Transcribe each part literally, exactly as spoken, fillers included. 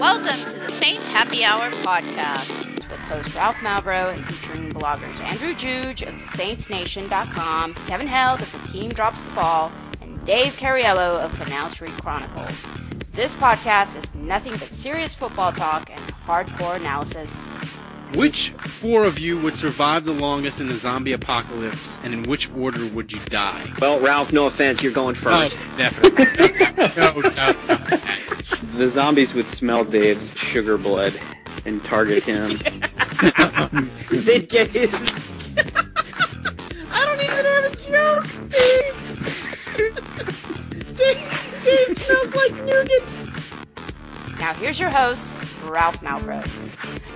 Welcome to the Saints Happy Hour podcast with host Ralph Malbrough and featuring bloggers Andrew Juge of Saints Nation dot com, Kevin Held of The Team Drops the Ball, and Dave Cariello of Canal Street Chronicles. This podcast is nothing but serious football talk and hardcore analysis. Which four of you would survive the longest in the zombie apocalypse, and in which order would you die? Well, Ralph, no offense, you're going first. Oh, definitely. no, no, no. The zombies would smell Dave's sugar blood and target him. They'd get his... I don't even have a joke, Dave. Dave, Dave smells like nougat. Now here's your host, Ralph Malbrough.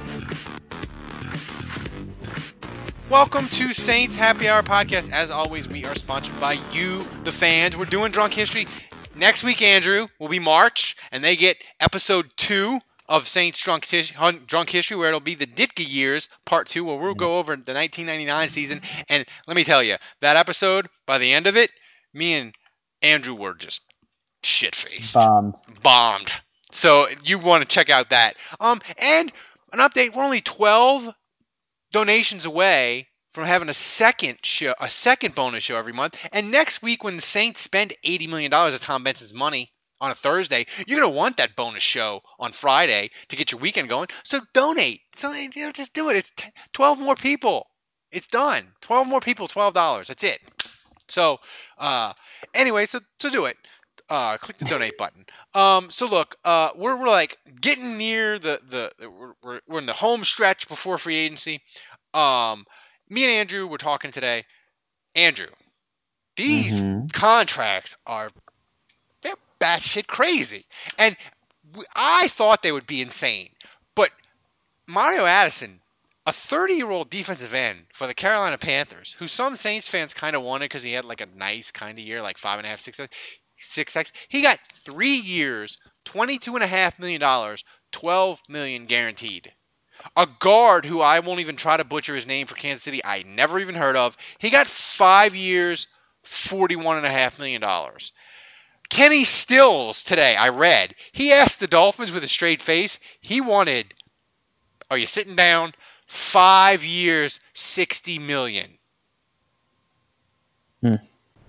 Welcome to Saints Happy Hour podcast. As always, we are sponsored by you, the fans. We're doing Drunk History. Next week, Andrew, will be March, and they get episode two of Saints Drunk, Tish- Drunk History, where it'll be the Ditka years, part two, where we'll go over the nineteen ninety-nine season. And let me tell you, that episode, by the end of it, me and Andrew were just shit-faced. Bombed. Bombed. So you want to check out that. Um, and an update, we're only twelve donations away from having a second show, a second bonus show every month. And next week, when the Saints spend eighty million dollars of Tom Benson's money on a Thursday, you're going to want that bonus show on Friday to get your weekend going. So donate. So, you know, just do it. It's t- twelve more people. It's done. twelve more people, twelve dollars. That's it. So, uh, anyway, so, so do it. Uh, click the donate button. Um, so look, uh, we're, we're like getting near the, the, we're, we're in the home stretch before free agency. Um, me and Andrew were talking today. Andrew, these mm-hmm. contracts are, they're batshit crazy. And we, I thought they would be insane. But Mario Addison, a thirty-year-old defensive end for the Carolina Panthers, who some Saints fans kind of wanted because he had like a nice kind of year, like five and a half, six, six X. He got three years, twenty-two and a half million dollars, twelve million guaranteed. A guard who I won't even try to butcher his name for Kansas City, I never even heard of. He got five years, forty-one and a half million dollars. Kenny Stills today, I read, he asked the Dolphins with a straight face. He wanted, are you sitting down? Five years, sixty million. Hmm.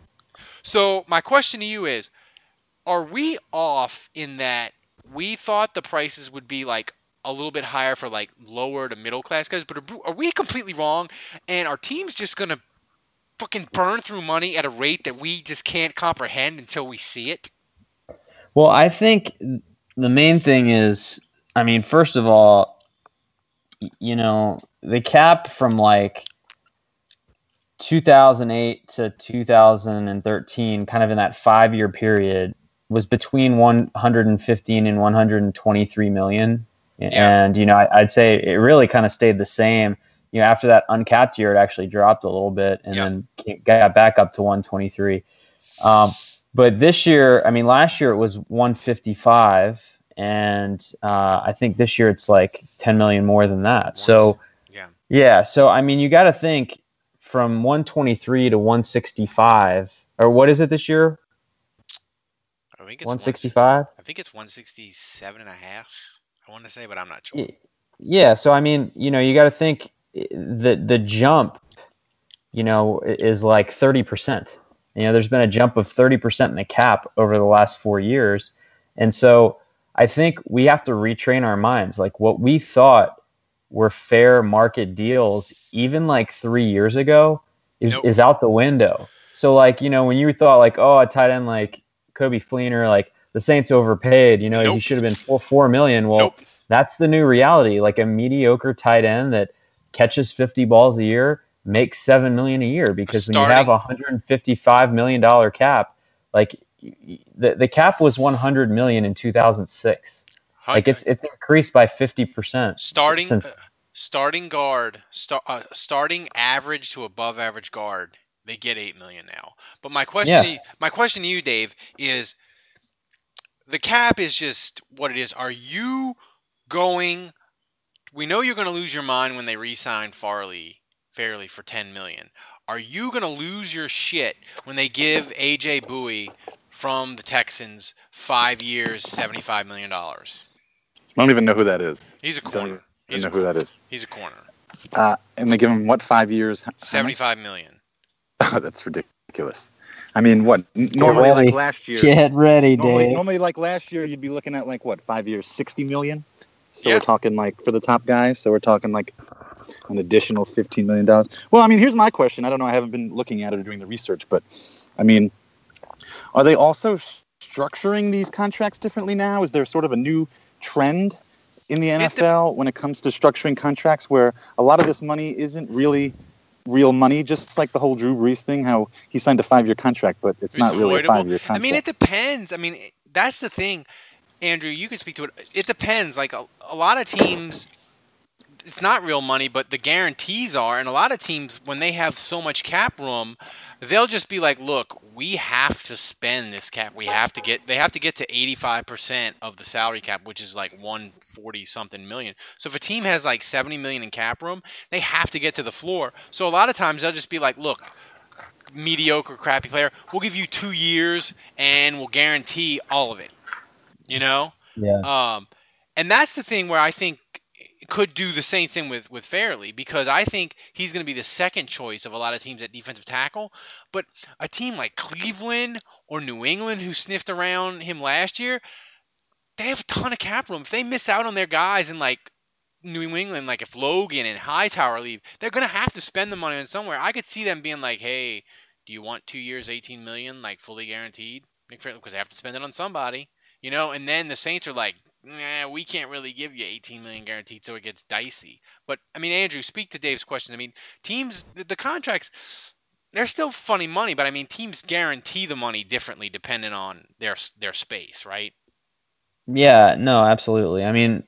So my question to you is, are we off in that we thought the prices would be like a little bit higher for like lower to middle class guys, but are we completely wrong? And are teams just going to fucking burn through money at a rate that we just can't comprehend until we see it? Well, I think the main thing is, I mean, first of all, you know, the cap from like two thousand eight to two thousand thirteen, kind of in that five-year period, was between one hundred fifteen and one hundred twenty-three million. Yeah. And, you know, I, I'd say it really kind of stayed the same. You know, after that uncapped year, it actually dropped a little bit and yeah. then got back up to one twenty-three. Um, but this year, I mean, last year it was one fifty-five. And uh, I think this year it's like ten million more than that. Once. So, yeah. yeah. So, I mean, you got to think from one twenty-three to one sixty-five, or what is it this year? I think it's one sixty-five. I think it's one sixty-seven and a half. I want to say, but I'm not sure. Yeah. So, I mean, you know, you got to think the, the jump, you know, is like thirty percent. You know, there's been a jump of thirty percent in the cap over the last four years. And so, I think we have to retrain our minds. Like what we thought were fair market deals, even like three years ago, is, nope. is out the window. So like, you know, when you thought like, oh, a tight end like Kobe Fleener, like the Saints overpaid, you know, nope. he should have been four, four million. Well, nope. that's the new reality. Like a mediocre tight end that catches fifty balls a year makes seven million a year because Starting. when you have a one hundred fifty-five million dollars cap, like, The the cap was one hundred million in two thousand six. Like it's it's increased by fifty percent. Starting since. Uh, starting guard, star, uh, starting average to above average guard, they get eight million now. But my question, yeah. to you, my question to you, Dave, is the cap is just what it is. Are you going? We know you're going to lose your mind when they re-sign Farley fairly for ten million. Are you going to lose your shit when they give A J Bowie from the Texans five years, seventy-five million dollars? I don't even know who that is. He's a Don't corner. even He's know a who corner. that is. He's a corner. Uh, and they give him what, five years? How much? Seventy-five million. Oh, that's ridiculous. I mean, what? N- normally, ready. like last year. Get ready, Normally, Dave. normally, like last year, you'd be looking at like what, five years, sixty million. So Yeah. we're talking like for the top guys. So we're talking like an additional fifteen million dollars. Well, I mean, here's my question. I don't know. I haven't been looking at it or doing the research, but I mean, are they also s- structuring these contracts differently now? Is there sort of a new trend in the N F L when it comes to structuring contracts where a lot of this money isn't really real money, just like the whole Drew Brees thing, how he signed a five-year contract, but it's, It's not really avoidable. a five-year contract. I mean, it depends. I mean, it- that's the thing, Andrew. You can speak to it. It depends. Like a, a lot of teams, it's not real money, but the guarantees are. And a lot of teams, when they have so much cap room, they'll just be like, "Look, we have to spend this cap. We have to get. They have to get to eighty-five percent of the salary cap, which is like one forty something million. So if a team has like seventy million in cap room, they have to get to the floor. So a lot of times they'll just be like, "Look, mediocre, crappy player, we'll give you two years and we'll guarantee all of it." You know? Yeah. Um, and that's the thing where I think it could do the same thing with, with Fairley, because I think he's going to be the second choice of a lot of teams at defensive tackle. But a team like Cleveland or New England, who sniffed around him last year, they have a ton of cap room. If they miss out on their guys in like New England, like if Logan and Hightower leave, they're going to have to spend the money on somewhere. I could see them being like, "Hey, do you want two years, eighteen million dollars, like fully guaranteed?" Because they have to spend it on somebody, you know. And then the Saints are like, "Nah, we can't really give you eighteen million dollars guaranteed," so it gets dicey. But I mean, Andrew, speak to Dave's question. I mean, teams, the, the contracts, they're still funny money, but I mean, teams guarantee the money differently depending on their their space, right? Yeah, no, absolutely. I mean,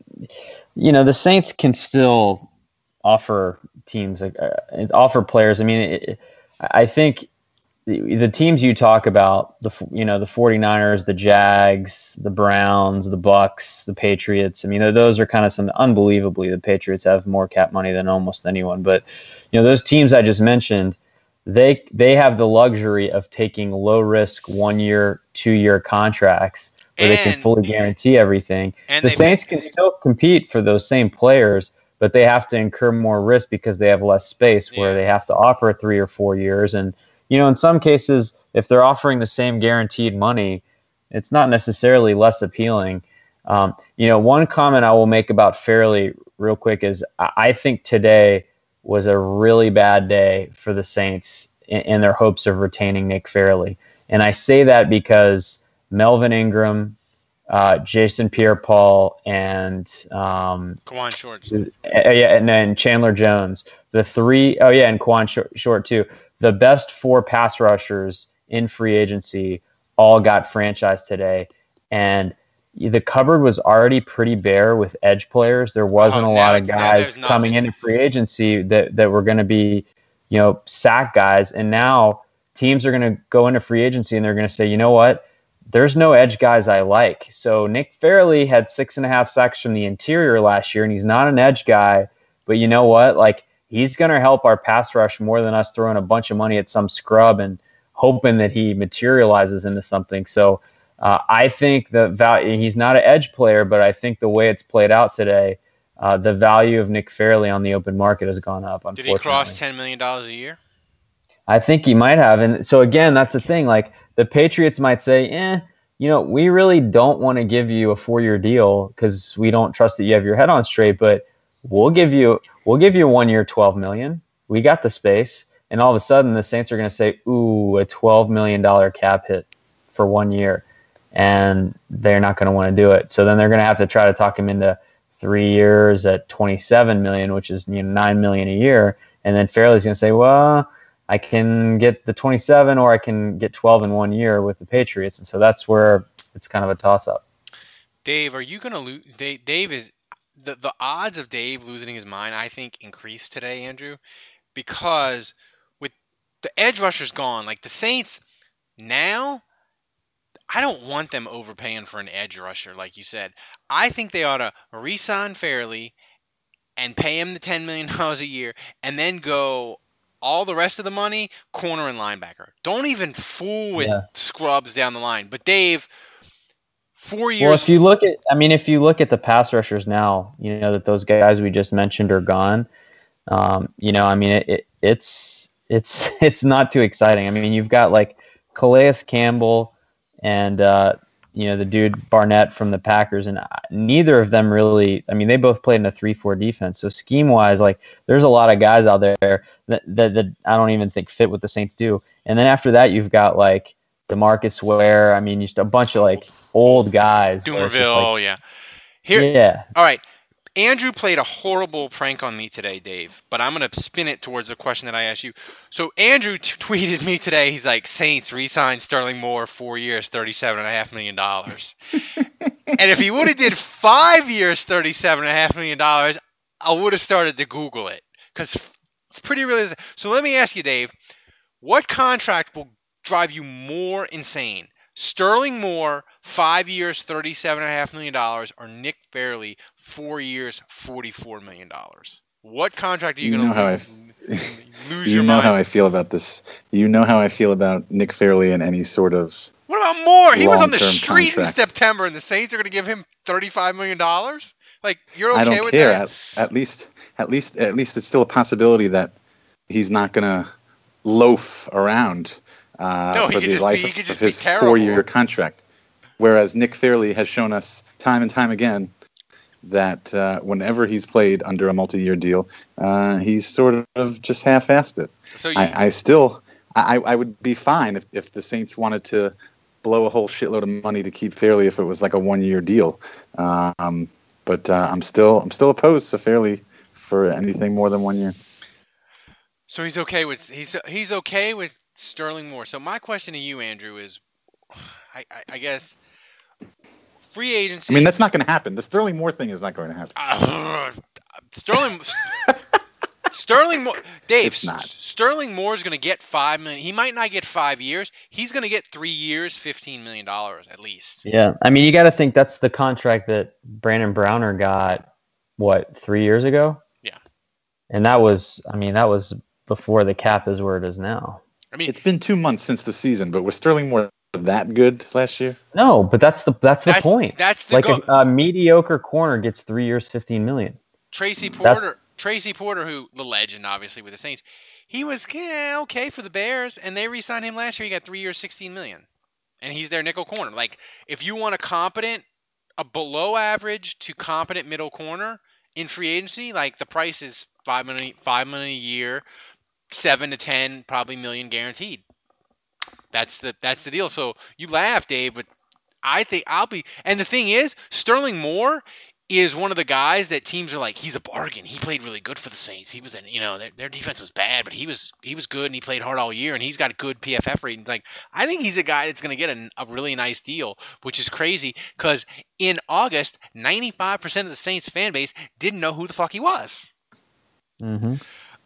you know, the Saints can still offer teams, uh, offer players. I mean, it, I think the, the teams you talk about, the you know, the 49ers, the Jags, the Browns, the Bucks, the Patriots. I mean, those are kind of some unbelievably. The Patriots have more cap money than almost anyone. But you know, those teams I just mentioned, they they have the luxury of taking low risk one year, two year contracts where And- they can fully guarantee everything. and The they Saints make- can still compete for those same players, but they have to incur more risk because they have less space where Yeah. they have to offer three or four years. And, you know, in some cases, if they're offering the same guaranteed money, it's not necessarily less appealing. Um, you know, one comment I will make about Fairley real quick is I I think today was a really bad day for the Saints in, in their hopes of retaining Nick Fairley. And I say that because Melvin Ingram, uh, Jason Pierre-Paul, and um, Kawan Shorts. uh, yeah, and then Chandler Jones, the three, oh yeah, and Quan Short, Short too. The best four pass rushers in free agency all got franchised today, and the cupboard was already pretty bare with edge players. There wasn't Oh, a now lot of it's- now guys there's coming nothing. into free agency that that were going to be, you know, sack guys, and now teams are going to go into free agency and they're going to say, you know what? There's no edge guys I like. So Nick Fairley had six and a half sacks from the interior last year, and he's not an edge guy. But you know what? Like, he's going to help our pass rush more than us throwing a bunch of money at some scrub and hoping that he materializes into something. So uh, I think the value, he's not an edge player, but I think the way it's played out today, uh, the value of Nick Fairley on the open market has gone up, Did unfortunately. he cross ten million dollars a year? I think he might have. And so again, that's the thing. Like, the Patriots might say, eh, you know, we really don't want to give you a four-year deal because we don't trust that you have your head on straight, but we'll give you we'll give you one year twelve million dollars. We got the space. And all of a sudden the Saints are going to say, ooh, a twelve million dollars cap hit for one year. And they're not going to want to do it. So then they're going to have to try to talk him into three years at twenty-seven million dollars, which is, you know, nine million dollars a year. And then Fairley's going to say, well, I can get the twenty-seven or I can get twelve in one year with the Patriots. And so that's where it's kind of a toss-up. Dave, are you going to lose? Dave, Dave is the the odds of Dave losing his mind, I think, increased today, Andrew, because with the edge rushers gone, like the Saints now, I don't want them overpaying for an edge rusher, like you said. I think they ought to re-sign Fairley and pay him the ten million dollars a year, and then go all the rest of the money, corner and linebacker. Don't even fool with Yeah. scrubs down the line. But Dave, Four years. Well, if you look at, I mean, if you look at the pass rushers now, you know that those guys we just mentioned are gone. Um, you know, I mean, it, it, it's it's it's not too exciting. I mean, you've got like Calais Campbell and uh, you know the dude Barnett from the Packers, and neither of them really. I mean, they both played in a three four defense. So scheme wise, like there's a lot of guys out there that, that that I don't even think fit what the Saints do. And then after that, you've got like DeMarcus Ware. I mean, just a bunch of like old guys. Doomerville, like, yeah. Here, yeah. All right. Andrew played a horrible prank on me today, Dave, but I'm going to spin it towards the question that I asked you. So Andrew t- tweeted me today. He's like, Saints re-signed Sterling Moore, four years, thirty-seven point five million dollars. And if he would have did five years, thirty-seven point five million dollars, I would have started to Google it because it's pretty realistic. So let me ask you, Dave, what contract will drive you more insane? Sterling Moore, five years, thirty-seven point five million dollars, or Nick Fairley, four years, forty-four million dollars? What contract are you, You going know how I to f- lose You your know mind? how I feel about this. You know how I feel about Nick Fairley and any sort of. What about Moore? He was on the long-term street in contract. September, and the Saints are going to give him thirty-five million dollars? Like, you're okay I don't with care. that? At, at least, at least, at least, it's still a possibility that he's not going to loaf around uh, No, he for could the just life be- he of could just be his terrible. four-year contract. Whereas Nick Fairley has shown us time and time again that uh, whenever he's played under a multi-year deal, uh, he's sort of just half-assed it. So you, I, I still, I, I would be fine if, if the Saints wanted to blow a whole shitload of money to keep Fairley if it was like a one-year deal. Um, but uh, I'm still, I'm still opposed to Fairley for anything more than one year. so he's okay with he's he's okay with Sterling Moore. So my question to you, Andrew, is, I, I, I guess, free agency. I mean, that's not going to happen. The Sterling Moore thing is not going to happen. Uh, Sterling Sterling Moore, Dave. It's not. S- Sterling Moore is going to get five million. He might not get five years. He's going to get three years, fifteen million dollars at least. Yeah, I mean, you got to think that's the contract that Brandon Browner got, what, three years ago? Yeah. And that was, I mean, that was before the cap is where it is now. I mean, It's been two months since the season, but was Sterling Moore that good last year? No, but that's the that's the That's- point. that's the like go- a, a mediocre corner gets three years, fifteen million. Tracy That's- Porter, Tracy Porter, who the legend, obviously with the Saints, he was yeah, okay for the Bears, and they re-signed him last year. He got three years, sixteen million, and he's their nickel corner. Like, if you want a competent, a below average to competent middle corner in free agency, like the price is five million, five million a year, seven to ten probably million guaranteed. That's the that's the deal. So you laugh, Dave, but I think I'll be. And the thing is, Sterling Moore is one of the guys that teams are like, he's a bargain. He played really good for the Saints. He was, an, you know, their, their defense was bad, but he was he was good and he played hard all year and he's got good P F F ratings. Like, I think he's a guy that's going to get a, a really nice deal, which is crazy because in August, ninety-five percent of the Saints fan base didn't know who the fuck he was. Mm-hmm.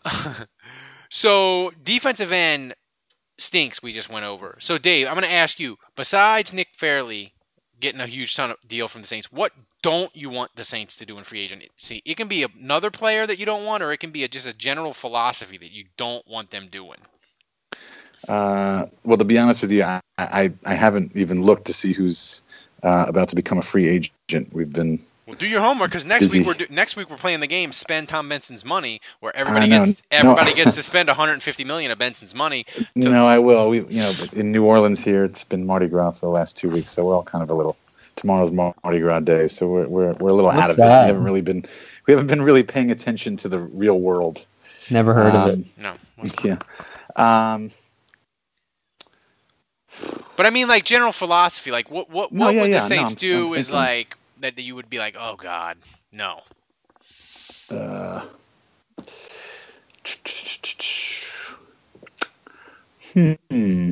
So defensive end stinks. We just went over. So Dave, I'm going to ask you. Besides Nick Fairley getting a huge ton of deal from the Saints, what don't you want the Saints to do in free agency? It can be another player that you don't want, or it can be a, just a general philosophy that you don't want them doing. Uh, well, to be honest with you, I, I, I haven't even looked to see who's uh, about to become a free agent. We've been Well, do your homework because next busy. week we're do- next week we're playing the game. Spend Tom Benson's money, where everybody I know. gets No. everybody gets to spend one hundred fifty million of Benson's money. You know, I will. We, you know, but in New Orleans here, it's been Mardi Gras for the last two weeks, so we're all kind of a little. Tomorrow's Mardi Gras day, so we're we're we're a little What's out of it. that? We haven't really been we haven't been really paying attention to the real world. Never heard of Um, it. No, Yeah. Um, but I mean, like general philosophy. Like what what No, what yeah, would yeah, the no, Saints I'm- do? I'm Is thinking- like that that you would be like, oh God, no. uh, hmm.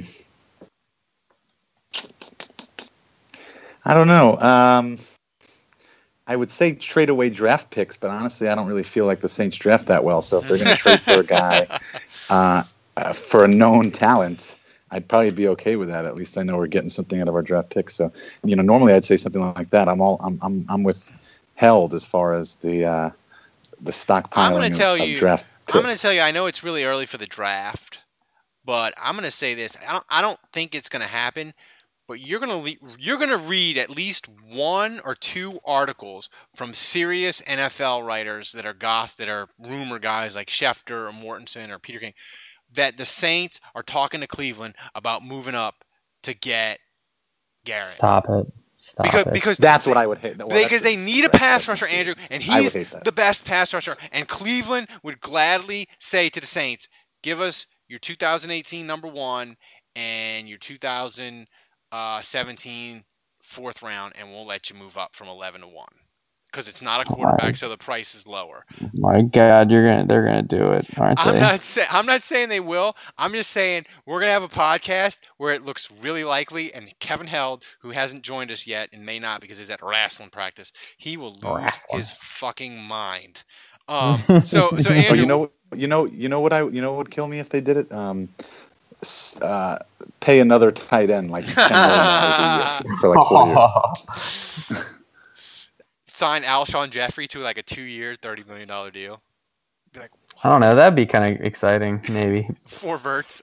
I don't know. Um, I would say trade away draft picks, but honestly, I don't really feel like the Saints draft that well. So if they're going to trade for a guy, uh, uh, for a known talent, I'd probably be okay with that. At least I know we're getting something out of our draft picks. So, you know, normally I'd say something like that. I'm all I'm I'm I'm with held as far as the uh, the stockpiling I'm gonna of, tell of you. draft picks. I'm going to tell you. I know it's really early for the draft, but I'm going to say this. I don't, I don't think it's going to happen. but you're gonna le- you're gonna read at least one or two articles from serious N F L writers that are goss that are rumor guys like Schefter or Mortensen or Peter King, that the Saints are talking to Cleveland about moving up to get Garrett. Stop it. Stop because it. because That's what I would hate. Well, because that's they the- need a that's- pass that's rusher, Andrew, ridiculous. and I would he's hate that. the best pass rusher. And Cleveland would gladly say to the Saints, "Give us your two thousand eighteen number one and your two thousand seventeen fourth round, and we'll let you move up from eleven to one." Because it's not a quarterback, so the price is lower. My God, you're gonna they're gonna do it, aren't I'm they? not saying I'm not saying they will. I'm just saying we're gonna have a podcast where it looks really likely, and Kevin Held, who hasn't joined us yet and may not because he's at wrestling practice, he will lose Wrestling. his fucking mind. Um, so so Oh, Andrew, you know, you know, you know what I, you know what would kill me if they did it? Um, s- uh, pay another tight end like ten million dollars a year for like four years. sign Alshon Jeffrey to like a two-year, thirty million dollar deal. Be like I don't know. That'd be kind of exciting, maybe. four verts.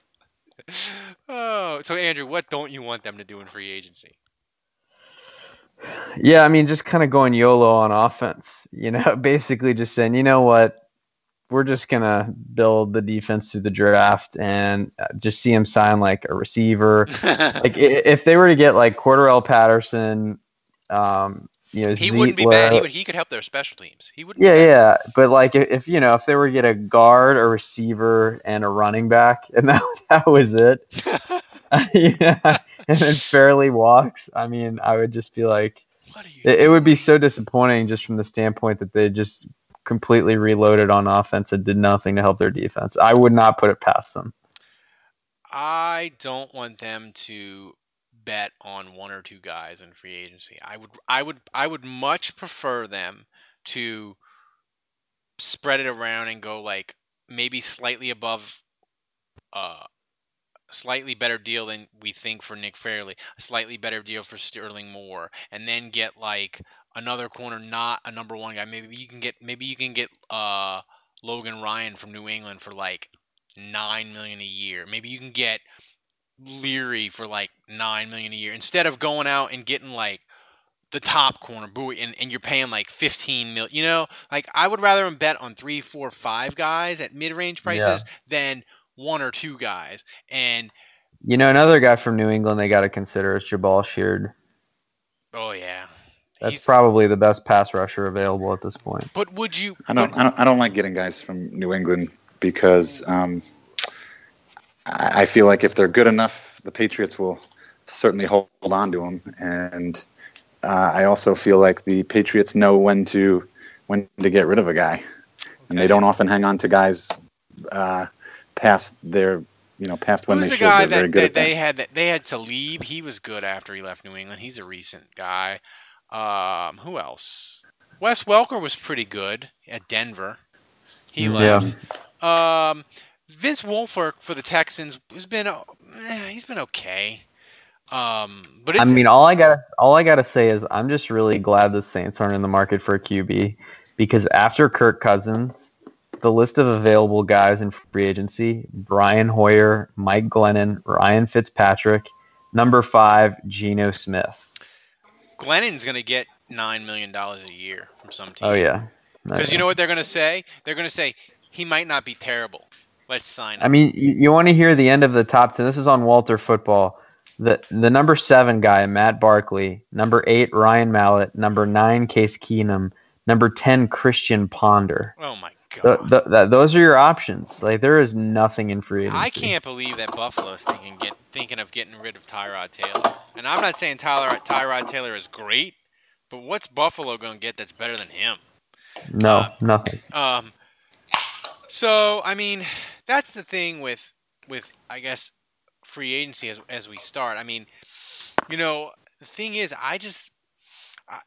Oh, so Andrew, what don't you want them to do in free agency? Yeah, I mean, just kind of going YOLO on offense. You know, basically just saying, you know what, we're just gonna build the defense through the draft and uh, just see him sign like a receiver. Like i- if they were to get like Cordarrelle Patterson, um, you know, He wouldn't be bad. Zietler- He would. He could help their special teams. He wouldn't. Yeah, be bad. yeah, but like if, if you know if they were to get a guard, a receiver, and a running back, and that that was it, yeah, and then Fairley walks. I mean, I would just be like, What are you? it, it would be doing? so disappointing just from the standpoint that they just completely reloaded on offense and did nothing to help their defense. I would not put it past them. I don't want them to bet on one or two guys in free agency. I would I would I would much prefer them to spread it around and go like maybe slightly above uh slightly better deal than we think for Nick Fairley, a slightly better deal for Sterling Moore, and then get like another corner, not a number one guy. Maybe you can get maybe you can get uh Logan Ryan from New England for like nine million a year. Maybe you can get Leary for like nine million a year instead of going out and getting like the top corner Bowie and, and you're paying like fifteen mil. You know, like I would rather them bet on three, four, five guys at mid range prices than one or two guys. And You know, another guy from New England they got to consider is Jabal Sheard. oh yeah, That's He's- probably the best pass rusher available at this point. But would you? I don't, but- I don't, I don't like getting guys from New England because um, I, I feel like if they're good enough, the Patriots will certainly hold on to them. And uh, I also feel like the Patriots know when to when to get rid of a guy, and they don't often hang on to guys uh, past their you know past when Who's they the should. guy They're very that, good that at that. they had that they had Talib? He was good after he left New England. He's a recent guy. Um, who else? Wes Welker was pretty good at Denver. He Yeah. left. Um, Vince Wilfork for the Texans has been uh, eh, he's been okay. Um, but I it's, mean, all I got all I got to say is I'm just really glad the Saints aren't in the market for a Q B because after Kirk Cousins, the list of available guys in free agency: Brian Hoyer, Mike Glennon, Ryan Fitzpatrick, number five, Geno Smith. Glennon's going to get nine million dollars a year from some team. Oh yeah, Because you know what they're going to say? They're going to say he might not be terrible. Let's sign him. I mean, you, you want to hear the end of the top ten. This is on Walter Football. The the number seven guy, Matt Barkley. Number eight, Ryan Mallett. Number nine, Case Keenum. Number ten, Christian Ponder. oh my The, god! the, that, those are your options. Like there is nothing in free agency. I can't believe that Buffalo's thinking get thinking of getting rid of Tyrod Taylor. And I'm not saying Tyler Tyrod Taylor is great, but what's Buffalo going to get that's better than him? No, uh, nothing. Um, so I mean, that's the thing with with I guess free agency as as we start. I mean, you know, the thing is, I just I,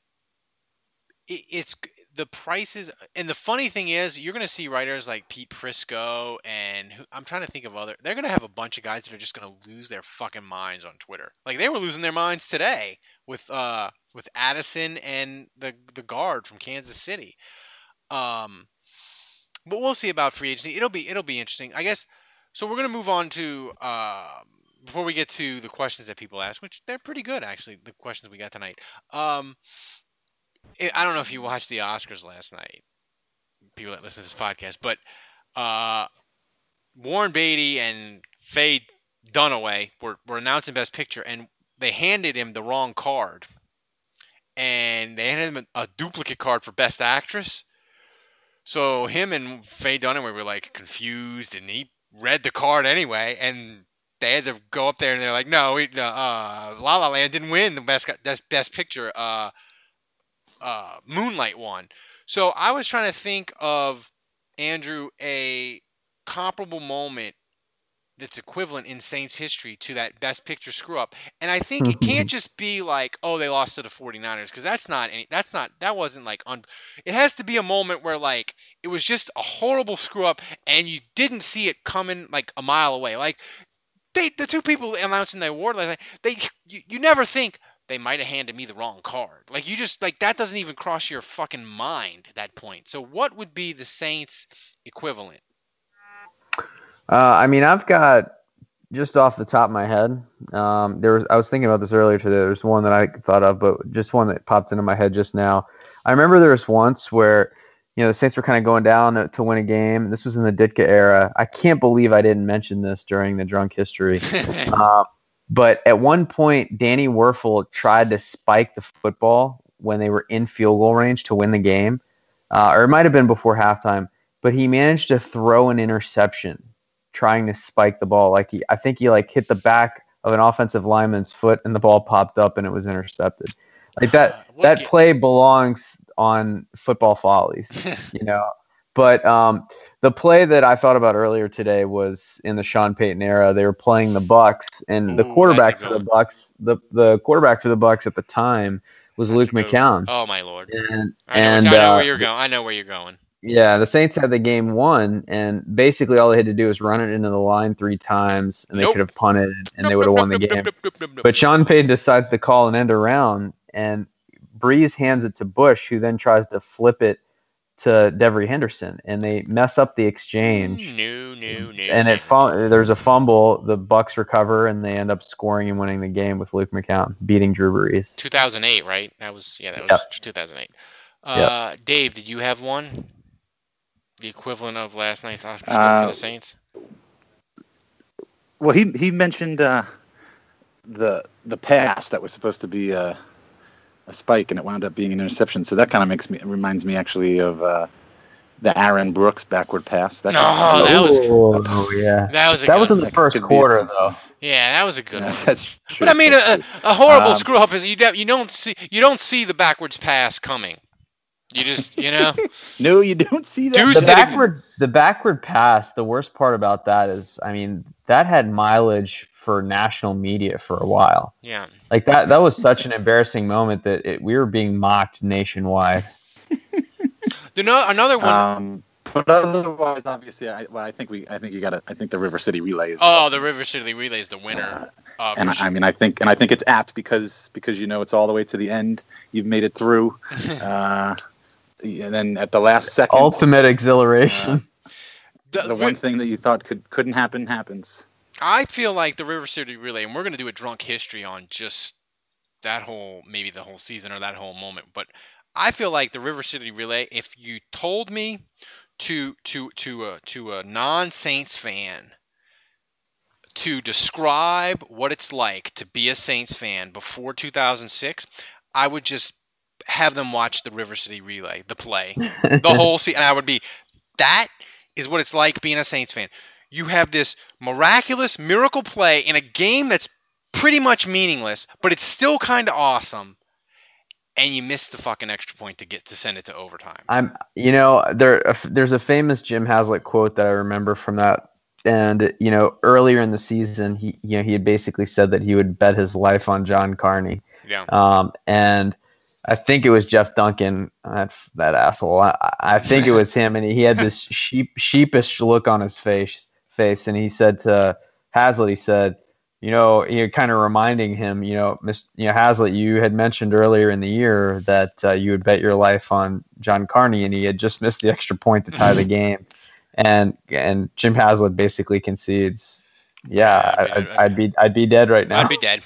it, it's the prices, and the funny thing is, you're going to see writers like Pete Prisco, and who, I'm trying to think of other. They're going to have a bunch of guys that are just going to lose their fucking minds on Twitter. Like they were losing their minds today with uh with Addison and the the guard from Kansas City. Um, but we'll see about free agency. It'll be it'll be interesting, I guess. So we're going to move on to uh, before we get to the questions that people ask, which they're pretty good actually, the questions we got tonight. Um, it, I don't know if you watched the Oscars last night, people that listen to this podcast, but uh, Warren Beatty and Faye Dunaway were, were announcing Best Picture, and they handed him the wrong card. And they handed him a, a duplicate card for Best Actress. So him and Faye Dunaway were like confused, and he read the card anyway, and they had to go up there and they're like, no, we, uh, La La Land didn't win the best best, best picture. Uh, uh, Moonlight won. So I was trying to think of, Andrew, a comparable moment that's equivalent in Saints history to that best picture screw up. And I think it can't just be like, oh, they lost to the 49ers, because that's not any, that's not that wasn't like un, it has to be a moment where like it was just a horrible screw up and you didn't see it coming like a mile away. Like they the two people announcing the award last night, they you, you never think they might have handed me the wrong card. Like you just like that doesn't even cross your fucking mind at that point. So what would be the Saints equivalent? Uh, I mean, I've got just off the top of my head. Um, there was I was thinking about this earlier today. There's one that I thought of, but just one that popped into my head just now. I remember there was once where, you know, the Saints were kind of going down to, to win a game. This was in the Ditka era. I can't believe I didn't mention this during the drunk history. uh, but at one point, Danny Werfel tried to spike the football when they were in field goal range to win the game, uh, or it might have been before halftime. But he managed to throw an interception trying to spike the ball. Like he, I think he like hit the back of an offensive lineman's foot and the ball popped up and it was intercepted. Like that, Uh, that ga- play belongs on Football Follies, you know. But um, the play that I thought about earlier today was in the Sean Payton era. They were playing the Bucks, and the Ooh, quarterback that's a for the good Bucks, the the quarterback for the Bucks at the time was That's Luke a good McCown. one. Oh my lord! And I know, and I know uh, where you're going. I know where you're going. yeah, the Saints had the game won, and basically all they had to do was run it into the line three times, and they Nope. could have punted, and they would have won the game. But Sean Payton decides to call an end around, and Breeze hands it to Bush, who then tries to flip it to Devery Henderson, and they mess up the exchange. No, no, no. And it fum- there's a fumble. The Bucks recover, and they end up scoring and winning the game with Luke McCown beating Drew Brees. two thousand eight, right? That was yeah, that was Yep. two thousand eight. Uh, Dave, did you have one? The equivalent of last night's Oscar Uh, for the Saints? Well, he he mentioned uh, the the pass that was supposed to be a, a spike, and it wound up being an interception. So that kind of makes me reminds me actually of uh, the Aaron Brooks backward pass. That No, kinda- that was Oh, oh, yeah. that was a That good was in one. the first Could be a quarter, close though. one. Yeah, that was a good Yeah, one. that's true. But I mean, a, a horrible Um, screw up is you de- you don't see you don't see the backwards pass coming. You just you know No, you don't see that. Deuce The did a- backward, the backward pass. The worst part about that is, I mean, that had mileage for national media for a while. yeah. Like that, that was such an embarrassing moment that it, we were being mocked nationwide. The no, another one. Um, but otherwise, obviously, I, well, I think we, I think you got to, I think the River City Relay is. oh, the River City Relay is the winner. Uh, And for I, sure. I mean, I think, and I think it's apt because because you know it's all the way to the end. You've made it through, uh, and then at the last second, Ultimate exhilaration. The- the one thing that you thought could couldn't happen happens. I feel like the River City Relay, and we're going to do a drunk history on just that whole, maybe the whole season or that whole moment. But I feel like the River City Relay, if you told me to to to a to a non-Saints fan to describe what it's like to be a Saints fan before two thousand six, I would just have them watch the River City Relay, the play, the whole season, and I would be, that is what it's like being a Saints fan. You have this miraculous miracle play in a game that's pretty much meaningless, but it's still kind of awesome, and you miss the fucking extra point to get to send it to overtime. I'm, you know, there, there's a famous Jim Haslett quote that I remember from that. And, you know, earlier in the season, he, you know, he had basically said that he would bet his life on John Carney. Yeah. Um, and I think it was Jeff Duncan, that, that asshole. I, I think it was him, and he had this sheep, sheepish look on his face, face, and he said to Haslett, he said, you know, you know, kind of reminding him, you know, Miss, you know, Haslett, you had mentioned earlier in the year that uh, you would bet your life on John Carney, and he had just missed the extra point to tie the game, and and Jim Haslett basically concedes Yeah, I'd be- I, I'd, I'd- I'd be I'd be dead right now. I'd be dead.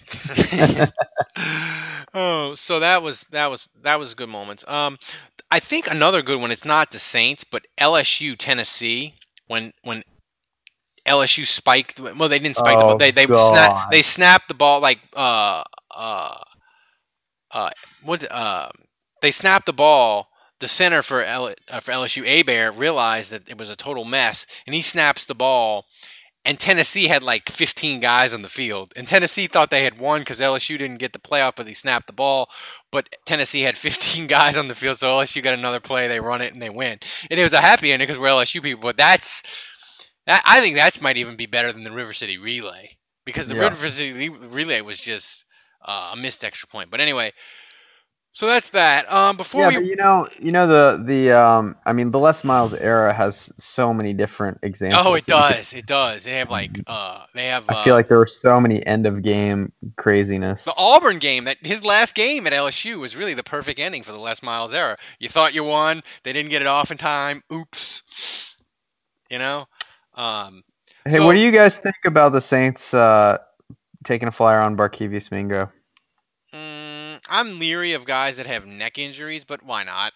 Oh, so that was that was that was good moments. Um, I think another good one. It's not the Saints, but L S U Tennessee when when L S U spiked. Well, they didn't spike the ball. Oh, They they God. snap, they snapped the ball like uh uh uh what uh they snapped the ball. The center for L, uh, for L S U, Abear, realized that it was a total mess, and he snaps the ball. And Tennessee had like fifteen guys on the field. And Tennessee thought they had won because L S U didn't get the playoff, but he snapped the ball. But Tennessee had fifteen guys on the field, so L S U got another play. They run it and they win. And it was a happy ending because we're L S U people. But that's, that, I think that might even be better than the River City Relay because the Yeah. River City Relay was just uh, a missed extra point. But anyway, so that's that. Um, before Yeah, we, but you know, you know the the um, I mean, the Les Miles era has so many different examples. oh, it does, it does. They have like, uh, they have. I feel uh, like there were so many end of game craziness. The Auburn game, that his last game at L S U was really the perfect ending for the Les Miles era. You thought you won, they didn't get it off in time. Oops, you know. Um, Hey, so- what do you guys think about the Saints uh, taking a flyer on Barkevius Mingo? mm, I'm leery of guys that have neck injuries, but why not?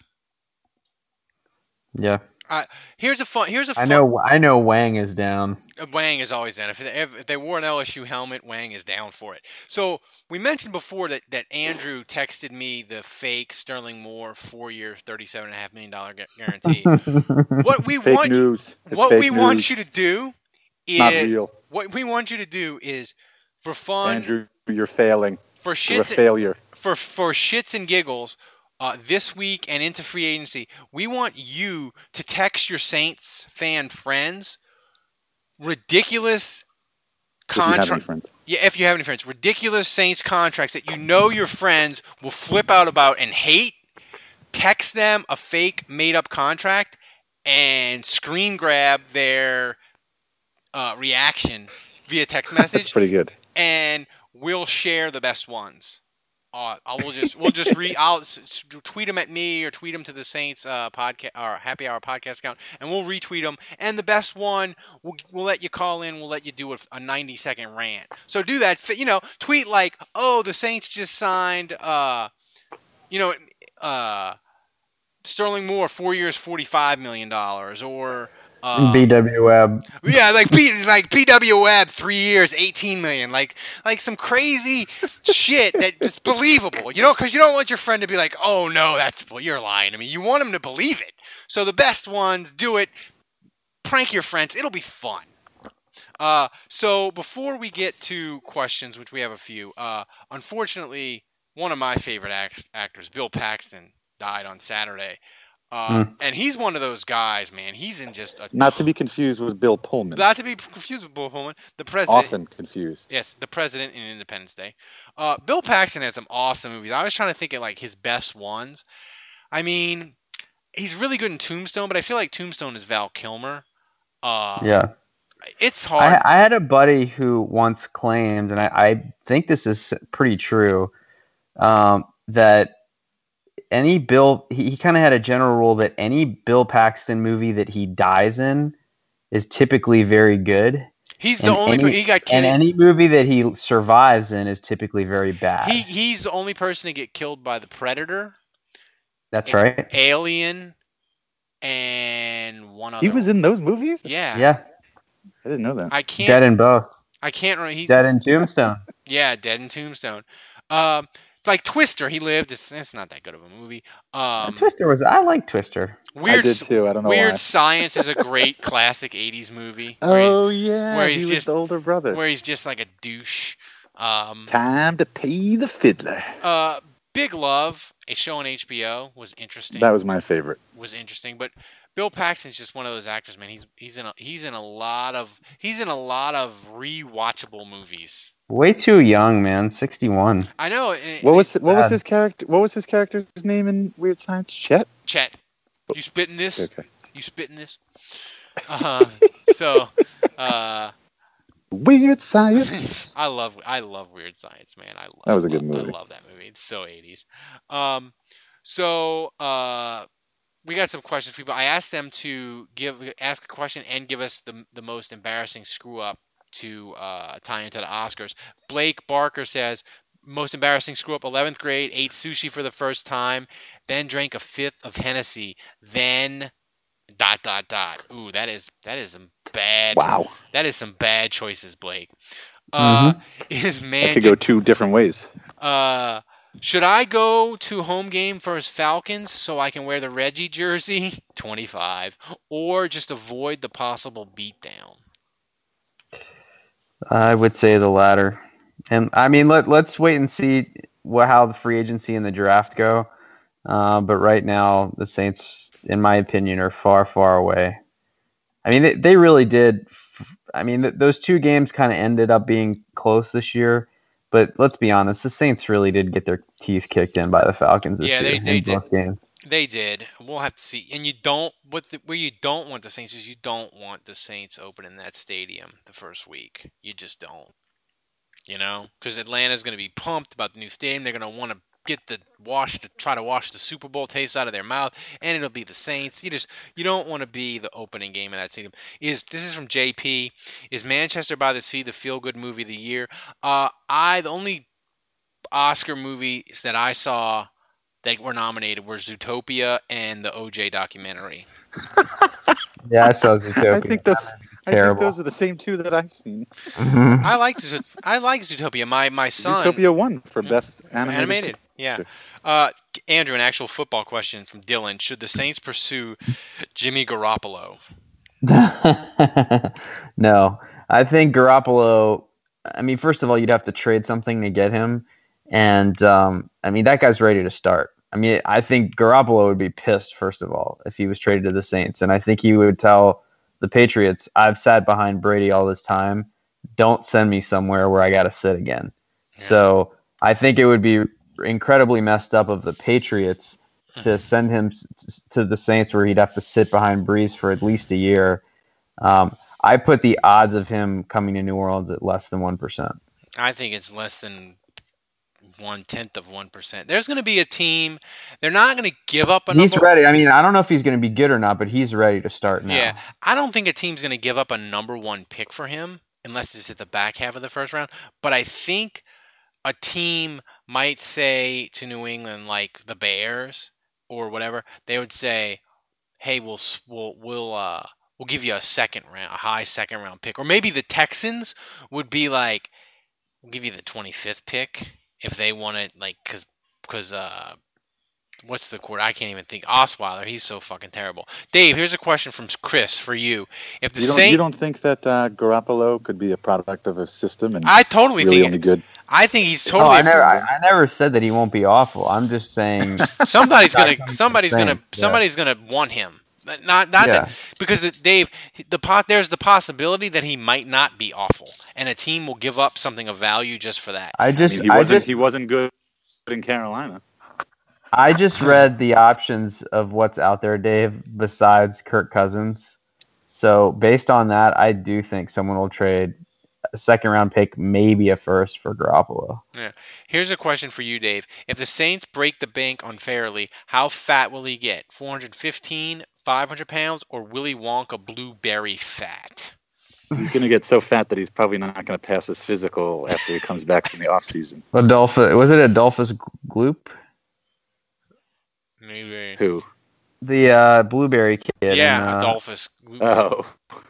Yeah, Here's a fun. Here's a fun. I know. I know Wang is down. Uh, Wang is always down. If, if, if they wore an L S U helmet, Wang is down for it. So we mentioned before that, that Andrew texted me the fake Sterling Moore four-year, thirty-seven point five million dollars guarantee. What we Fake want, news. It's what fake we news. want you to do is Not real. what we want you to do is for fun, Andrew, you're failing. for You're a shits, failure. for for shits and giggles. Uh, this week and into free agency, we want you to text your Saints fan friends ridiculous If you have any contract. friends. Yeah, if you have any friends, ridiculous Saints contracts that you know your friends will flip out about and hate. Text them a fake made-up contract and screen grab their uh, reaction via text That's message, pretty good. and we'll share the best ones. Uh, I will just we'll just re I'll s- s- tweet them at me or tweet them to the Saints uh, podcast or Happy Hour podcast account, and we'll retweet them. And the best one, we'll we'll let you call in. We'll let you do a, a ninety second rant. So do that. You know, tweet like, "Oh, the Saints just signed, uh, you know, uh, Sterling Moore, four years, forty five million dollars," or uh, B W Webb. yeah, like P like P W Webb, three years, eighteen million, like like some crazy shit that's believable, you know, because you don't want your friend to be like, oh no, that's you're lying to me. You want him to believe it. So the best ones, do it. Prank your friends. It'll be fun. Uh, so before we get to questions, which we have a few, uh, unfortunately, one of my favorite act- actors, Bill Paxton, died on Saturday. Uh, Mm. And he's one of those guys, man. He's in just a Not to be confused with Bill Pullman. not to be confused with Bill Pullman, the president. Often confused. Yes, the president in Independence Day. Uh, Bill Paxton had some awesome movies. I was trying to think of like his best ones. I mean, he's really good in Tombstone, but I feel like Tombstone is Val Kilmer. Uh, Yeah. it's hard. I, I had a buddy who once claimed, and I, I think this is pretty true, um, that any Bill, he, he kind of had a general rule that any Bill Paxton movie that he dies in is typically very good. he's the and only. any- per- he got And killed. any movie that he survives in is typically very bad. He he's the only person to get killed by the Predator, That's right. Alien, and one other. He was in those movies? Yeah. Yeah. I didn't know that. I can't. Dead in both. I can't remember. He, Dead in Tombstone. Yeah, Dead in Tombstone. Um, like Twister, he lived. It's, it's not that good of a movie. Um, Twister was. I like Twister. Weird, I did too. I don't know Weird why. Science is a great classic eighties movie. Where, Oh yeah, where he he's was just- the older brother. he, where he's just like a douche. Um, Time to pay the fiddler. uh, Big Love, a show on H B O, was interesting. That was my favorite. was interesting, but Bill Paxton's just one of those actors, man. He's he's in a, he's in a lot of he's in a lot of rewatchable movies. Way too young, man. sixty-one. I know. and- What was what was bad. his character? What was his character's name in Weird Science? Chet. Chet? You spitting this? Okay. You spitting this? Uh, so, uh, Weird Science. I love I love Weird Science, man. I love, That was a good love- movie. I love that movie. It's so eighties. Um, so uh, we got some questions for people. I asked them to give ask a question and give us the the most embarrassing screw up to uh, tie into the Oscars. Blake Barker says, most embarrassing screw up, eleventh grade, ate sushi for the first time, then drank a fifth of Hennessy, then dot, dot, dot. Ooh, that is that is some bad. Wow. That is some bad choices, Blake. Uh, Mhm. Is That man could go two different ways. uh, should I go to home game versus Falcons so I can wear the Reggie jersey? twenty-five. Or just avoid the possible beatdown? I would say the latter. And I mean, let let's wait and see what how the free agency and the draft go. Uh, but right now, the Saints, in my opinion, are far, far away. I mean, they, they really did. I mean, th- those two games kind of ended up being close this year. But let's be honest, the Saints really did get their teeth kicked in by the Falcons this Yeah, year they- they in both did. games. They did. We'll have to see. And you don't what the, where you don't want the Saints is you don't want the Saints opening that stadium the first week. You just don't. You know, because Atlanta's going to be pumped about the new stadium. They're going to want to get the wash to try to wash the Super Bowl taste out of their mouth, and it'll be the Saints. You just you don't want to be the opening game of that stadium. Is this is from J P? Is Manchester by the Sea the feel good movie of the year? Uh, I the only Oscar movies that I saw that were nominated were Zootopia and the O J documentary. Yeah, I saw Zootopia. I think those. I think Terrible. those are the same two that I've seen. Mhm. I like Zoot- I like Zootopia. My my son Zootopia won for best animated. animated. Yeah. Sure. Uh, Andrew, an actual football question from Dylan: should the Saints pursue Jimmy Garoppolo? No, I think Garoppolo. I mean, first of all, you'd have to trade something to get him, and um, I mean that guy's ready to start. I mean, I think Garoppolo would be pissed first of all if he was traded to the Saints, and I think he would tell the Patriots, "I've sat behind Brady all this time. Don't send me somewhere where I got to sit again." Yeah. So I think it would be incredibly messed up of the Patriots to send him s- to the Saints where he'd have to sit behind Breeze for at least a year. Um, I put the odds of him coming to New Orleans at less than one percent. I think it's less than one tenth of one percent. There's going to be a team. They're not going to give up a He's number. ready. I mean, I don't know if he's going to be good or not, but he's ready to start now. Yeah, I don't think a team's going to give up a number one pick for him unless it's at the back half of the first round. But I think a team might say to New England, like the Bears or whatever, they would say, "Hey, we'll s- we'll we'll uh we'll give you a second round, a high second round pick," or maybe the Texans would be like, "We'll give you the twenty-fifth pick if they want it," like because because uh. What's the quarter? I can't even think. Osweiler, he's so fucking terrible. Dave, here's a question from Chris for you. If the You don't, Saint, you don't think that uh, Garoppolo could be a product of a system and I totally really think only good? I think he's Oh, totally. I never, I, I never said that he won't be awful. I'm just saying. somebody's Not gonna coming somebody's from gonna Saints, yeah. somebody's gonna want him. But Not not Yeah. that because the, Dave, the pot there's the possibility that he might not be awful, and a team will give up something of value just for that. I I just, mean, he I wasn't. just, He wasn't good in Carolina. I just read the options of what's out there, Dave, besides Kirk Cousins. So based on that, I do think someone will trade a second round pick, maybe a first for Garoppolo. Here's a question for you, Dave. If the Saints break the bank unfairly, how fat will he get? four hundred fifteen, five hundred pounds, or Willy Wonka blueberry fat? He's going to get so fat that he's probably not going to pass his physical after he comes back from the off season. Adolphus, was it Adolphus Gloop? Maybe. Who? The uh, blueberry kid. Yeah, in, uh, Adolphus. Oh,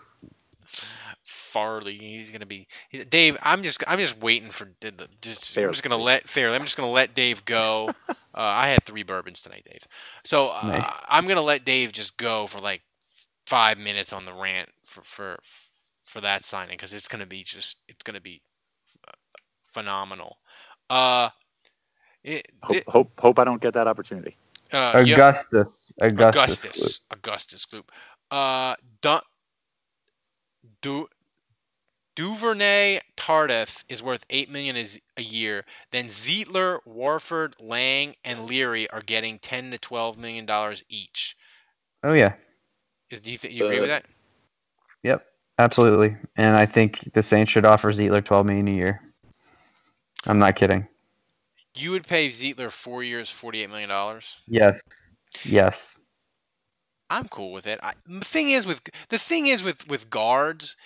Farley. He's gonna be Dave. I'm just I'm just waiting for the, the- just I'm Fair. just gonna let fair. I'm just gonna let Dave go. uh, I had three bourbons tonight, Dave. So uh, Nice. I'm gonna let Dave just go for like five minutes on the rant for for for that signing because it's gonna be just it's gonna be uh, phenomenal. Uh, it, hope, hope hope I don't get that opportunity. uh, yeah. Augustus. Augustus. Augustus. Augustus Gloop. Uh, du- du- Duvernay Tardif is worth eight million dollars a year. Then Zietler, Warford, Lang, and Leary are getting ten to twelve million dollars each. Oh yeah. Is do you think you agree with that? Yep. Absolutely. And I think the Saints should offer Zietler twelve million dollars a year. I'm not kidding. You would pay Zietler four years, forty-eight million dollars. Yes. Yes. I'm cool with it. I, the thing is with the thing is with with guards,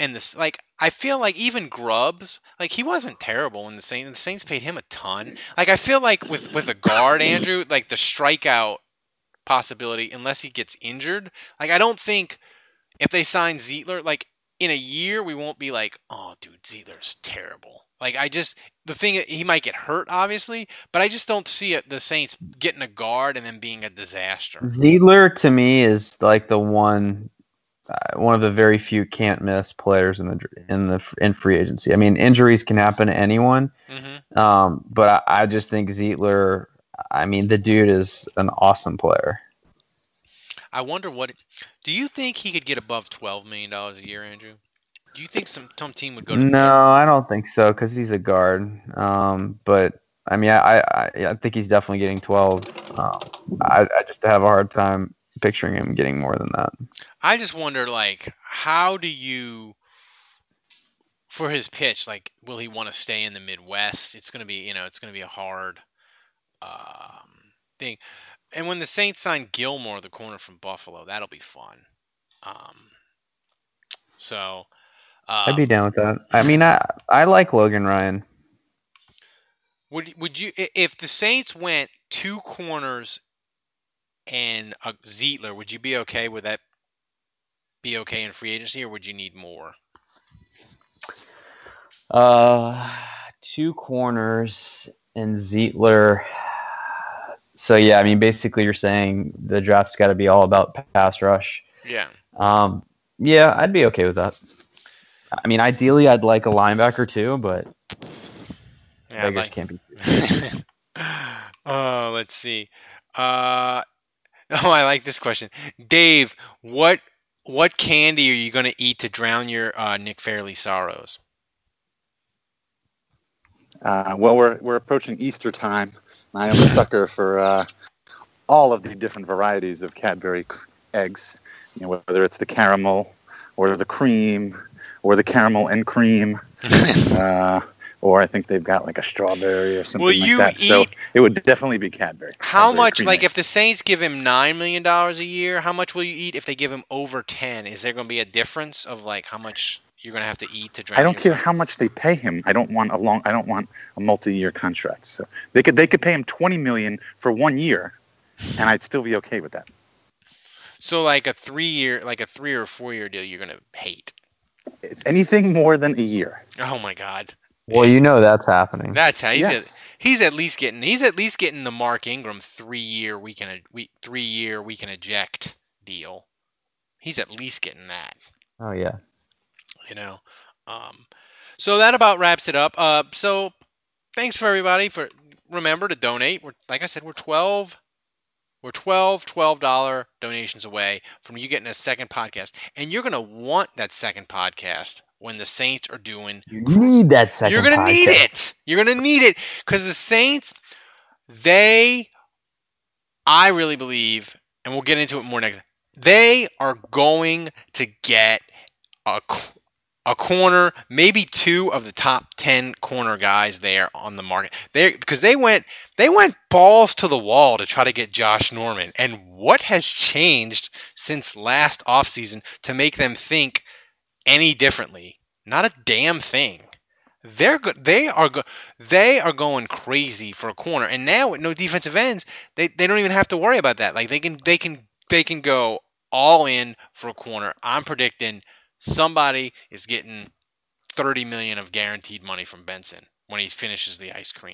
and this like I feel like even Grubbs, like he wasn't terrible when the Saints the Saints paid him a ton. Like I feel like with with a guard, Andrew, like the strikeout possibility, unless he gets injured, like I don't think if they sign Zietler, like in a year we won't be like, oh dude, Zietler's terrible. Like I just the thing he might get hurt obviously, but I just don't see it, the Saints getting a guard and then being a disaster. Zietler to me is like the one. Uh, one of the very few can't miss players in the in the in free agency. I mean, injuries can happen to anyone, Mm-hmm. um, but I, I just think Zietler. I mean, the dude is an awesome player. I wonder what. Do you think he could get above twelve million dollars a year, Andrew? Do you think some some team would go to? No, I don't think so because he's a guard. Um, but I mean, I, I I think he's definitely getting twelve. Um, I I just have a hard time picturing him getting more than that. I just wonder, like, how do you, for his pitch, like, will he want to stay in the Midwest? It's going to be, you know, it's going to be a hard um, thing. And when the Saints sign Gilmore, the corner from Buffalo, that'll be fun. Um, so, um, I'd be down with that. I mean, I I like Logan Ryan. Would would you if the Saints went two corners and a Zietler, would you be okay with that? Be okay in free agency, or would you need more? Uh, two corners and Zietler. So yeah, I mean, basically, you're saying the draft's got to be all about pass rush. Yeah. Um. Yeah, I'd be okay with that. I mean, ideally, I'd like a linebacker too, but yeah, beggars like... can't be. Oh, let's see. Uh, oh, I like this question, Dave. What what candy are you going to eat to drown your uh, Nick Fairley sorrows? Uh, well, we're we're approaching Easter time. I am a sucker for uh, all of the different varieties of Cadbury eggs. You know, whether it's the caramel or the cream or the caramel and cream, uh, or I think they've got like a strawberry or something Will like you that. Eat... So it would definitely be Cadbury. How Cadbury much? cream Like, eggs. if the Saints give him nine million dollars a year, how much will you eat? If they give him over ten, is there going to be a difference of like how much you're going to have to eat to drown? I don't care yourself? how much they pay him. I don't want a long. I don't want a multi-year contract. So they could they could pay him twenty million for one year, and I'd still be okay with that. So like a three year, like a three or four year deal, you're going to hate. It's anything more than a year. Oh my God. Well, you know that's happening. That's how he's Yes. at, he's at least getting he's at least getting the Mark Ingram three year we can we three year we can eject deal. He's at least getting that. Oh yeah. You know. Um, so that about wraps it up. Uh, so thanks for everybody for remember to donate. We're like I said, we're twelve we're twelve twelve dollar donations away from you getting a second podcast. And you're gonna want that second podcast when the Saints are doing You need that second. You're gonna podcast. need it. You're gonna need it because the Saints, they, I really believe, and we'll get into it more next. They are going to get a a corner, maybe two of the top ten corner guys there on the market. They because they went they went balls to the wall to try to get Josh Norman. And what has changed since last offseason to make them think any differently? Not a damn thing. They're go- they are go- they are going crazy for a corner, and now with no defensive ends, they, they don't even have to worry about that. Like they can they can they can go all in for a corner. I'm predicting somebody is getting thirty million of guaranteed money from Benson when he finishes the ice cream.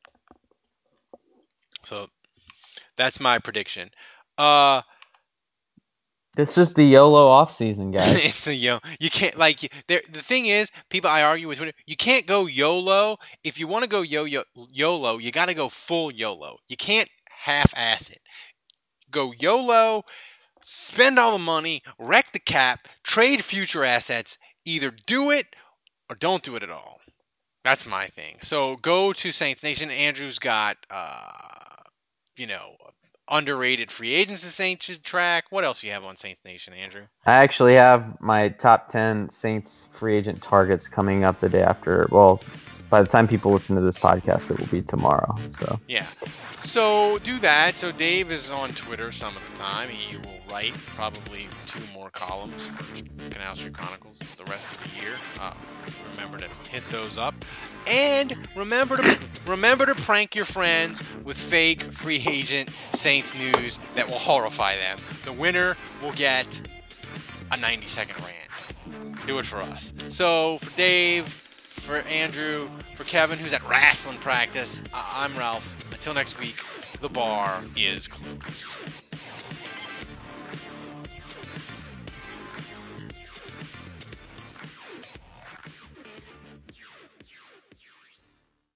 So that's my prediction. Uh. This is the YOLO offseason, guys. It's the yo. You can't like you, there. The thing is, people I argue with you can't go YOLO. If you want to go yo yo YOLO, you got to go full YOLO. You can't half-ass it. Go YOLO, spend all the money, wreck the cap, trade future assets. Either do it or don't do it at all. That's my thing. So go to Saints Nation. Andrew's got, uh, you know. Underrated free agents the Saints should track. What else do you have on Saints Nation, Andrew? I actually have my top ten Saints free agent targets coming up the day after. Well, by the time people listen to this podcast, it will be tomorrow. So Yeah. So do that. So Dave is on Twitter some of the time. He will write probably two more columns for Canal Street Chronicles the rest of the year. Uh, remember to hit those up. And remember to remember to prank your friends with fake free agent Saints news that will horrify them. The winner will get a ninety second rant. Do it for us. So for Dave, for Andrew, for Kevin, who's at wrestling practice, I'm Ralph. Until next week, the bar is closed.